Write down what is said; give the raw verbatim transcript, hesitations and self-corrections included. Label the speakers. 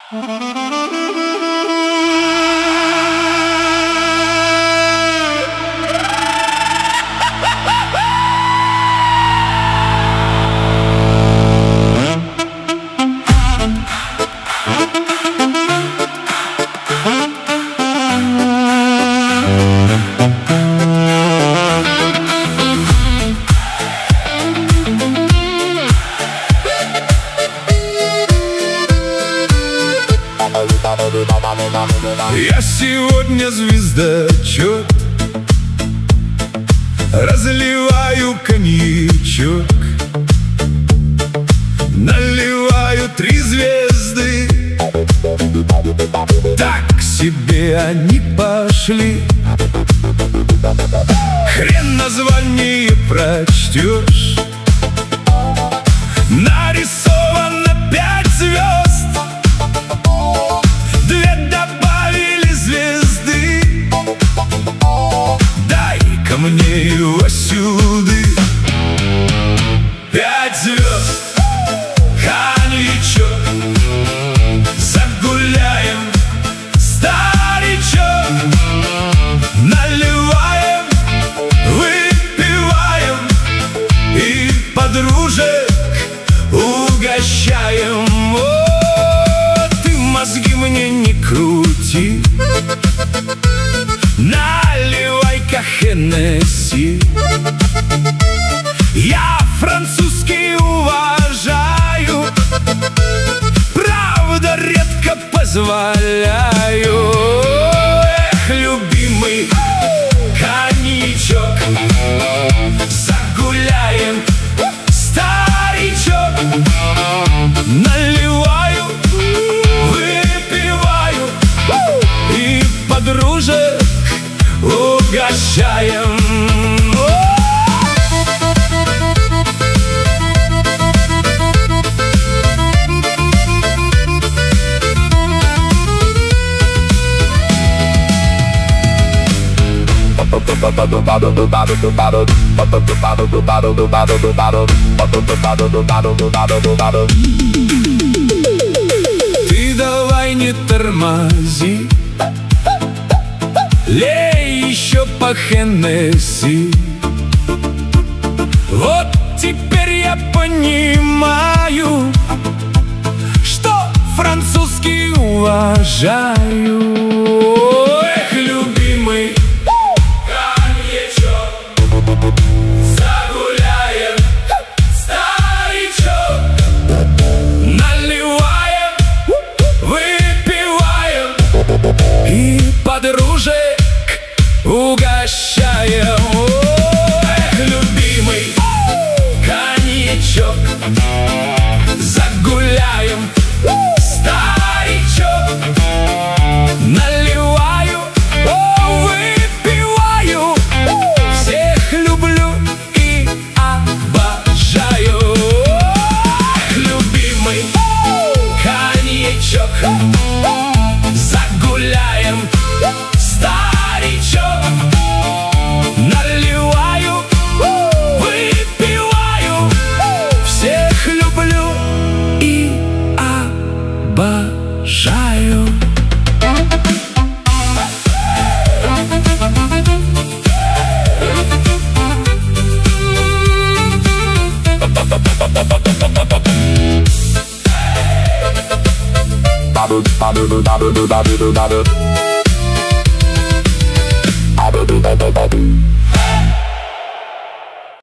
Speaker 1: Я сегодня звездочет, разливаю коньячок, наливаю три звезды. Так себе они пошли, хрен название прочтешь. Нарисовано пять звезд, две добавили звезды. Дай-ка мне его сюды. Пять звезд, коньячок, загуляем, старичок. Наливаем, выпиваем и подружек угощаем. О, ты мозги мне не крути, наливай-ка Хеннесси. Я французский уважаю, правда редко позволяю. Эх, любимый коньячок, загуляем, старичок. Наливаю, выпиваю и подружек угощаем. Ты давай не тормози, лей еще по Хеннесси. Вот теперь я понимаю, что французский уважаю. Эх, любимый коньячок, загуляем, старичок. Наливаем, выпиваем и подружек угощаем. Эх, любимый коньячок, загуляем, старичок. Наливаю, о, выпиваю, всех люблю и обожаю. Эх, любимый коньячок, загуляем, старичок. Наливаю, выпиваю, всех люблю и обожаю. Badu, badu, badu, badu, badu, badu.